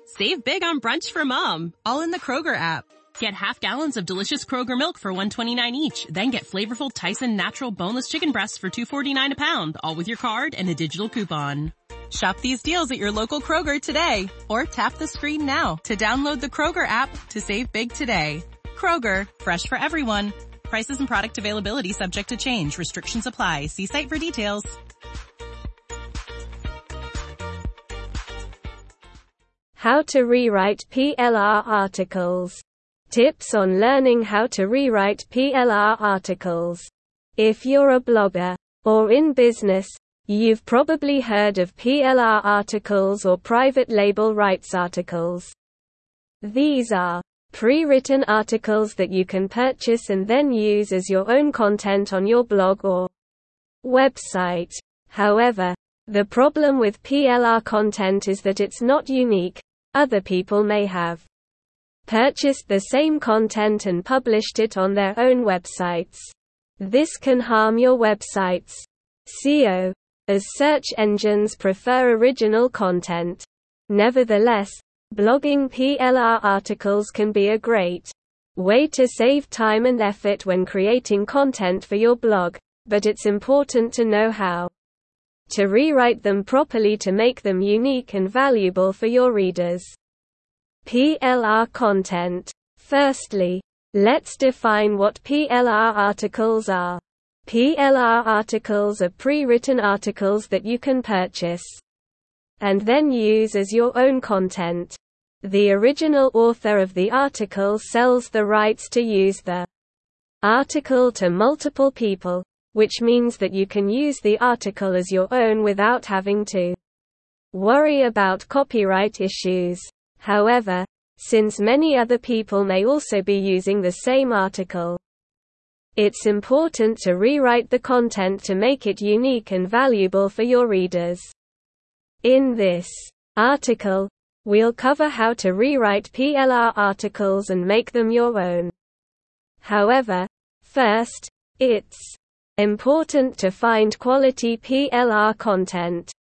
Save big on brunch for mom, all in the Kroger app. Get half gallons of delicious Kroger milk for $1.29 each. Then get flavorful Tyson natural boneless chicken breasts for $2.49 a pound, all with your card and a digital coupon. Shop these deals at your local Kroger today, or tap the screen now to download the Kroger app to save big today. Kroger, fresh for everyone. Prices and product availability subject to change. Restrictions apply. See site for details. How to rewrite PLR articles. Tips on learning how to rewrite PLR articles. If you're a blogger or in business, you've probably heard of PLR articles or private label rights articles. These are pre-written articles that you can purchase and then use as your own content on your blog or website. However, the problem with PLR content is that it's not unique. Other people may have purchased the same content and published it on their own websites. This can harm your website's SEO, as search engines prefer original content. Nevertheless, blogging PLR articles can be a great way to save time and effort when creating content for your blog, but it's important to know how to rewrite them properly to make them unique and valuable for your readers. PLR content. Firstly, let's define what PLR articles are. PLR articles are pre-written articles that you can purchase and then use as your own content. The original author of the article sells the rights to use the article to multiple people, which means that you can use the article as your own without having to worry about copyright issues. However, since many other people may also be using the same article, it's important to rewrite the content to make it unique and valuable for your readers. In this article, we'll cover how to rewrite PLR articles and make them your own. However, first, it's important to find quality PLR content.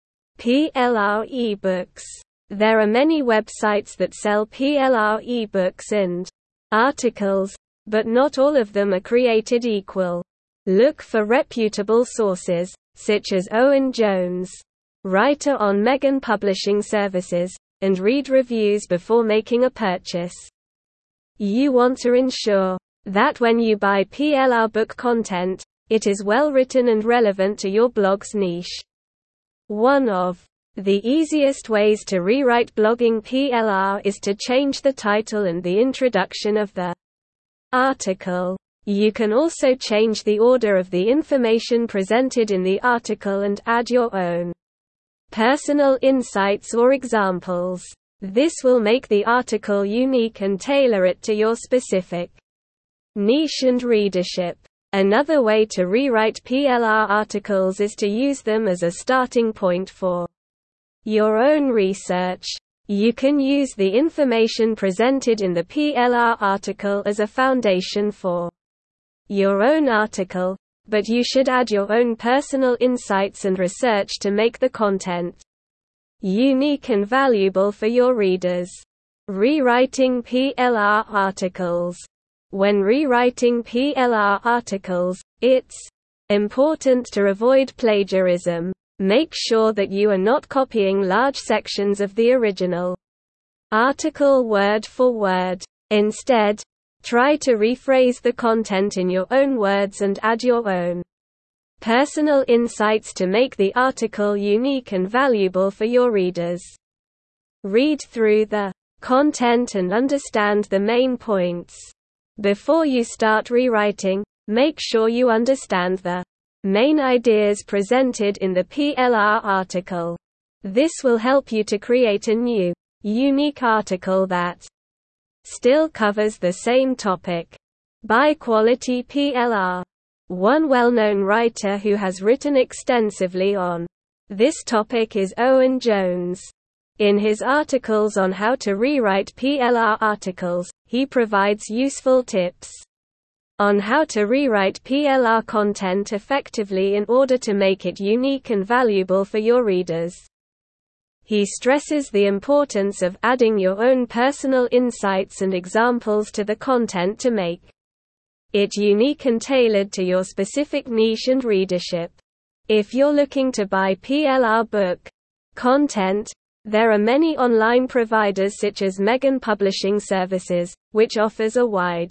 PLR ebooks. There are many websites that sell PLR ebooks and articles, but not all of them are created equal. Look for reputable sources, such as Owen Jones, writer on Megan Publishing Services, and read reviews before making a purchase. You want to ensure that when you buy PLR book content, it is well written and relevant to your blog's niche. One of the easiest ways to rewrite blogging PLR is to change the title and the introduction of the article. You can also change the order of the information presented in the article and add your own personal insights or examples. This will make the article unique and tailor it to your specific niche and readership. Another way to rewrite PLR articles is to use them as a starting point for your own research. You can use the information presented in the PLR article as a foundation for your own article, but you should add your own personal insights and research to make the content unique and valuable for your readers. Rewriting PLR articles. When rewriting PLR articles, it's important to avoid plagiarism. Make sure that you are not copying large sections of the original article word for word. Instead, try to rephrase the content in your own words and add your own personal insights to make the article unique and valuable for your readers. Read through the content and understand the main points. Before you start rewriting, make sure you understand the main ideas presented in the PLR article. This will help you to create a new, unique article that still covers the same topic. Buy quality PLR. One well-known writer who has written extensively on this topic is Owen Jones. In his articles on how to rewrite PLR articles, he provides useful tips on how to rewrite PLR content effectively in order to make it unique and valuable for your readers. He stresses the importance of adding your own personal insights and examples to the content to make it unique and tailored to your specific niche and readership. If you're looking to buy PLR book content, there are many online providers such as Megan Publishing Services, which offers a wide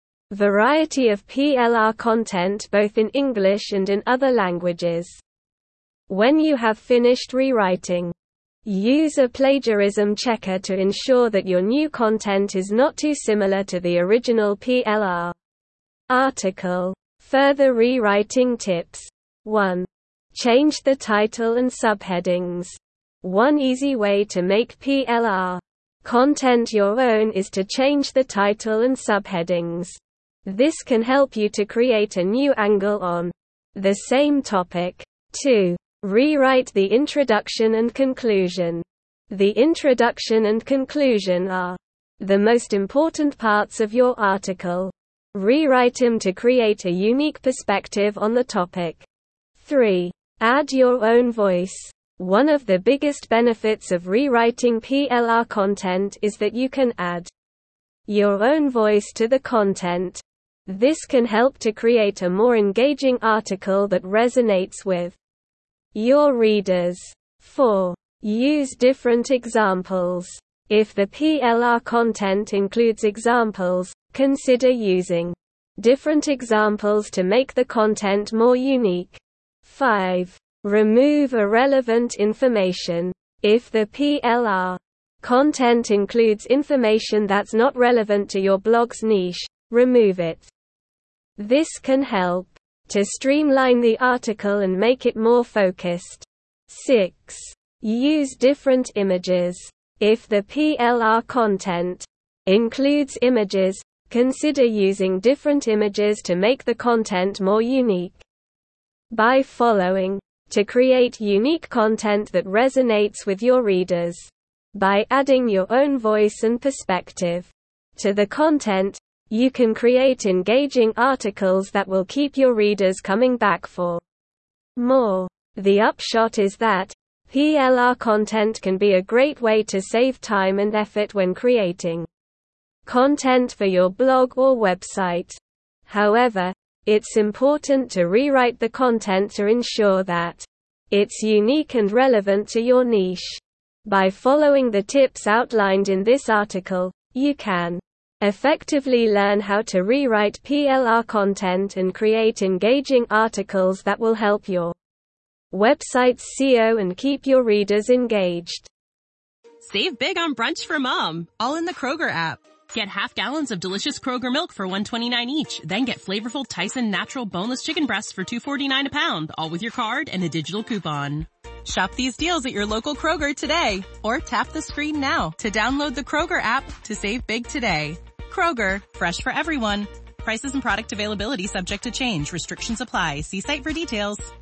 variety of PLR content both in English and in other languages. When you have finished rewriting, use a plagiarism checker to ensure that your new content is not too similar to the original PLR article. Further rewriting tips. 1. Change the title and subheadings. One easy way to make PLR content your own is to change the title and subheadings. This can help you to create a new angle on the same topic. 2. Rewrite the introduction and conclusion. The introduction and conclusion are the most important parts of your article. Rewrite them to create a unique perspective on the topic. 3. Add your own voice. One of the biggest benefits of rewriting PLR content is that you can add your own voice to the content. This can help to create a more engaging article that resonates with your readers. 4. Use different examples. If the PLR content includes examples, consider using different examples to make the content more unique. 5. Remove irrelevant information. If the PLR content includes information that's not relevant to your blog's niche, remove it. This can help to streamline the article and make it more focused. 6. Use different images. If the PLR content includes images, consider using different images to make the content more unique. By following, to create unique content that resonates with your readers. By adding your own voice and perspective to the content, you can create engaging articles that will keep your readers coming back for more. The upshot is that PLR content can be a great way to save time and effort when creating content for your blog or website. However, it's important to rewrite the content to ensure that it's unique and relevant to your niche. By following the tips outlined in this article, you can effectively learn how to rewrite PLR content and create engaging articles that will help your website's SEO and keep your readers engaged. Save big on brunch for mom, all in the Kroger app. Get half gallons of delicious Kroger milk for $1.29 each. Then get flavorful Tyson natural boneless chicken breasts for $2.49 a pound, all with your card and a digital coupon. Shop these deals at your local Kroger today, or tap the screen now to download the Kroger app to save big today. Kroger, fresh for everyone. Prices and product availability subject to change. Restrictions apply. See site for details.